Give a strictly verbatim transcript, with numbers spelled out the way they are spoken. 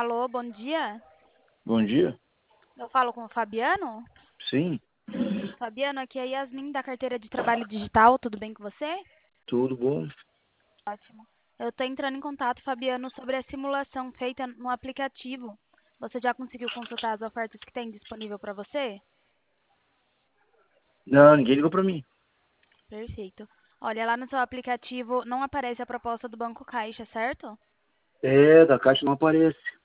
Alô, bom dia. Bom dia. Eu falo com o Fabiano? Sim, Fabiano, aqui é Yasmin da carteira de trabalho digital, tudo bem com você? tudo bom? Ótimo. Eu estou entrando em contato, Fabiano, sobre a simulação feita no aplicativo. Você já conseguiu consultar as ofertas que tem disponível para você? Não, ninguém ligou pra mim. Perfeito. Olha, lá no seu aplicativo não aparece a proposta do Banco Caixa, certo? É, da caixa não aparece.